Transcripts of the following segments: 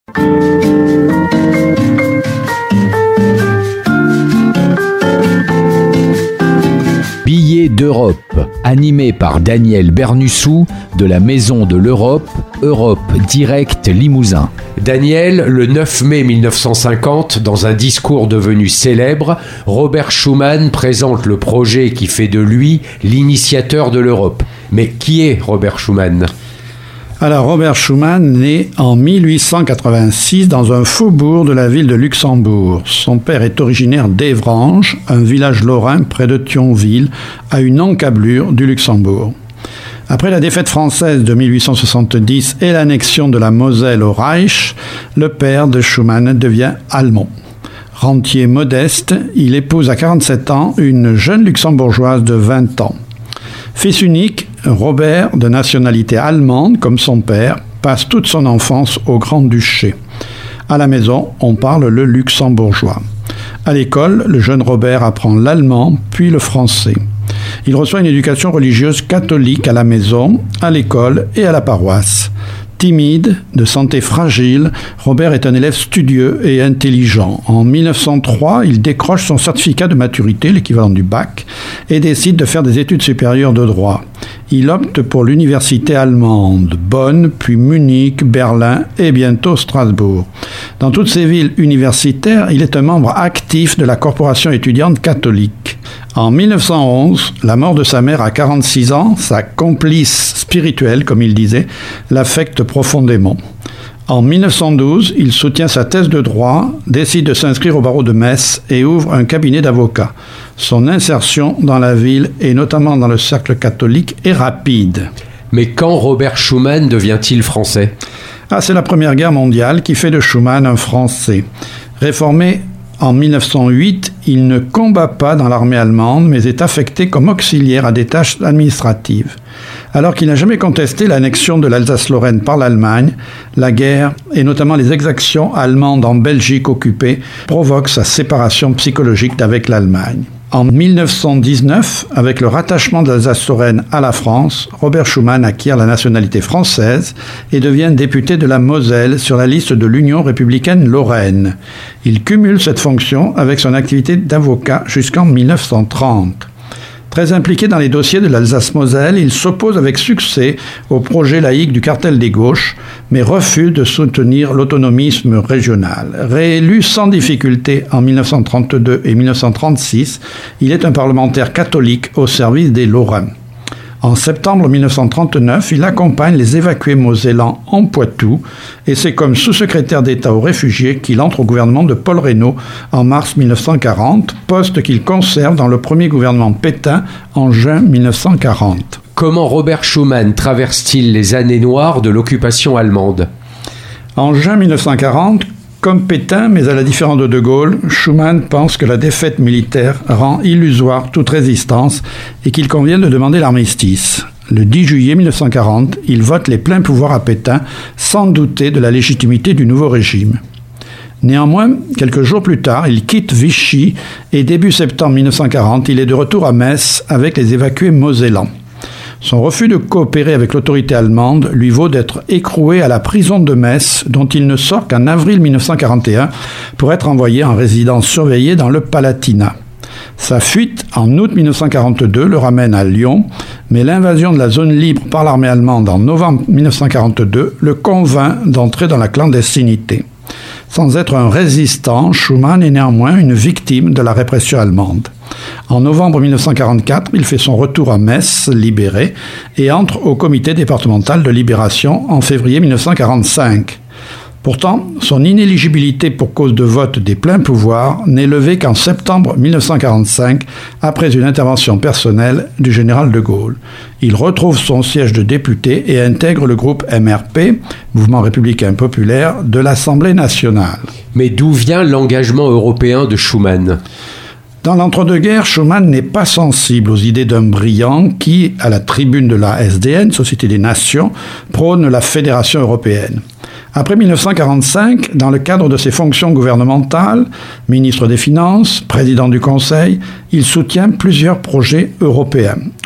Billets d'Europe, animé par Daniel Bernussou de la Maison de l'Europe, Europe Direct Limousin. Daniel, le 9 mai 1950, dans un discours devenu célèbre, Robert Schuman présente le projet qui fait de lui l'initiateur de l'Europe. Mais qui est Robert Schuman ? Alors, Robert Schuman naît en 1886 dans un faubourg de la ville de Luxembourg. Son père est originaire d'Évranges, un village lorrain près de Thionville, à une encablure du Luxembourg. Après la défaite française de 1870 et l'annexion de la Moselle au Reich, le père de Schuman devient allemand. Rentier modeste, il épouse à 47 ans une jeune luxembourgeoise de 20 ans. Fils unique, Robert, de nationalité allemande comme son père, passe toute son enfance au Grand-Duché. À la maison, on parle le luxembourgeois. À l'école, le jeune Robert apprend l'allemand puis le français. Il reçoit une éducation religieuse catholique à la maison, à l'école et à la paroisse. Timide, de santé fragile, Robert est un élève studieux et intelligent. En 1903, il décroche son certificat de maturité, l'équivalent du bac, et décide de faire des études supérieures de droit. Il opte pour l'université allemande, Bonn, puis Munich, Berlin et bientôt Strasbourg. Dans toutes ces villes universitaires, il est un membre actif de la corporation étudiante catholique. En 1911, la mort de sa mère à 46 ans, sa complice spirituelle, comme il disait, l'affecte profondément. En 1912, il soutient sa thèse de droit, décide de s'inscrire au barreau de Metz et ouvre un cabinet d'avocats. Son insertion dans la ville, et notamment dans le cercle catholique, est rapide. Mais quand Robert Schuman devient-il français ? C'est la Première Guerre mondiale qui fait de Schuman un Français. Réformé en 1908, il ne combat pas dans l'armée allemande, mais est affecté comme auxiliaire à des tâches administratives. Alors qu'il n'a jamais contesté l'annexion de l'Alsace-Lorraine par l'Allemagne, la guerre, et notamment les exactions allemandes en Belgique occupée, provoquent sa séparation psychologique d'avec l'Allemagne. En 1919, avec le rattachement de l'Alsace-Lorraine à la France, Robert Schuman acquiert la nationalité française et devient député de la Moselle sur la liste de l'Union républicaine Lorraine. Il cumule cette fonction avec son activité d'avocat jusqu'en 1930. Très impliqué dans les dossiers de l'Alsace-Moselle, il s'oppose avec succès au projet laïque du cartel des gauches, mais refuse de soutenir l'autonomisme régional. Réélu sans difficulté en 1932 et 1936, il est un parlementaire catholique au service des Lorrains. En septembre 1939, il accompagne les évacués mosellans en Poitou et c'est comme sous-secrétaire d'État aux réfugiés qu'il entre au gouvernement de Paul Reynaud en mars 1940, poste qu'il conserve dans le premier gouvernement Pétain en juin 1940. Comment Robert Schuman traverse-t-il les années noires de l'occupation allemande ? En juin 1940, comme Pétain, mais à la différence de De Gaulle, Schuman pense que la défaite militaire rend illusoire toute résistance et qu'il convient de demander l'armistice. Le 10 juillet 1940, il vote les pleins pouvoirs à Pétain, sans douter de la légitimité du nouveau régime. Néanmoins, quelques jours plus tard, il quitte Vichy et début septembre 1940, il est de retour à Metz avec les évacués mosellans. Son refus de coopérer avec l'autorité allemande lui vaut d'être écroué à la prison de Metz, dont il ne sort qu'en avril 1941 pour être envoyé en résidence surveillée dans le Palatinat. Sa fuite en août 1942 le ramène à Lyon, mais l'invasion de la zone libre par l'armée allemande en novembre 1942 le convainc d'entrer dans la clandestinité. Sans être un résistant, Schuman est néanmoins une victime de la répression allemande. En novembre 1944, il fait son retour à Metz, libéré, et entre au comité départemental de libération en février 1945. Pourtant, son inéligibilité pour cause de vote des pleins pouvoirs n'est levée qu'en septembre 1945, après une intervention personnelle du général de Gaulle. Il retrouve son siège de député et intègre le groupe MRP, Mouvement républicain populaire, de l'Assemblée nationale. Mais d'où vient l'engagement européen de Schuman ? Dans l'entre-deux-guerres, Schuman n'est pas sensible aux idées d'un brillant qui, à la tribune de la SDN, Société des Nations, prône la fédération européenne. Après 1945, dans le cadre de ses fonctions gouvernementales, ministre des Finances, président du Conseil, il soutient plusieurs projets européens.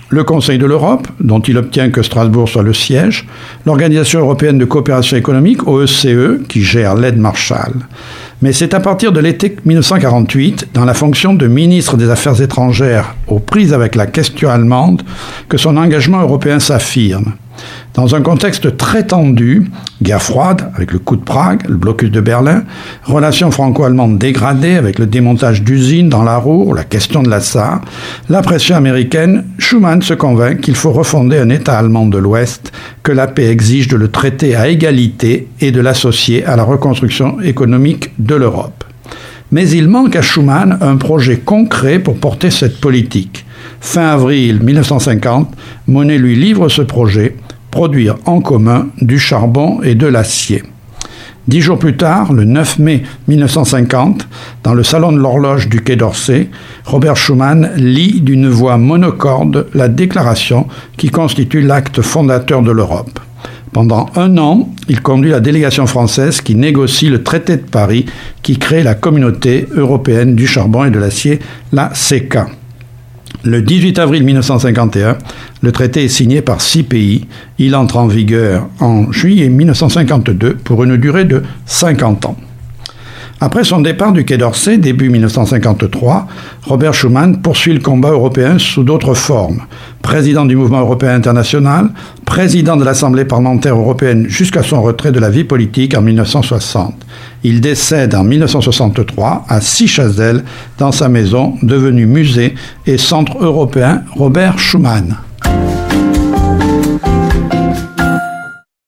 le Conseil de l'Europe, dont il obtient que Strasbourg soit le siège, l'Organisation européenne de coopération économique, OECE, qui gère l'aide Marshall. Mais c'est à partir de l'été 1948, dans la fonction de ministre des Affaires étrangères aux prises avec la question allemande, que son engagement européen s'affirme. Dans un contexte très tendu, guerre froide avec le coup de Prague, le blocus de Berlin, relations franco-allemandes dégradées avec le démontage d'usines dans la Ruhr, la question de la Sarre, la pression américaine, Schuman se convainc qu'il faut refonder un État allemand de l'Ouest, que la paix exige de le traiter à égalité et de l'associer à la reconstruction économique de l'Europe. Mais il manque à Schuman un projet concret pour porter cette politique. Fin avril 1950, Monnet lui livre ce projet, produire en commun du charbon et de l'acier. 10 jours plus tard, le 9 mai 1950, dans le salon de l'horloge du Quai d'Orsay, Robert Schuman lit d'une voix monocorde la déclaration qui constitue l'acte fondateur de l'Europe. Pendant 1 an, il conduit la délégation française qui négocie le traité de Paris qui crée la Communauté européenne du charbon et de l'acier, la CECA. Le 18 avril 1951, le traité est signé par 6 pays. Il entre en vigueur en juillet 1952 pour une durée de 50 ans. Après son départ du Quai d'Orsay, début 1953, Robert Schuman poursuit le combat européen sous d'autres formes. Président du Mouvement européen international, président de l'Assemblée parlementaire européenne jusqu'à son retrait de la vie politique en 1960. Il décède en 1963 à Sichazel, dans sa maison, devenue musée et centre européen Robert Schuman.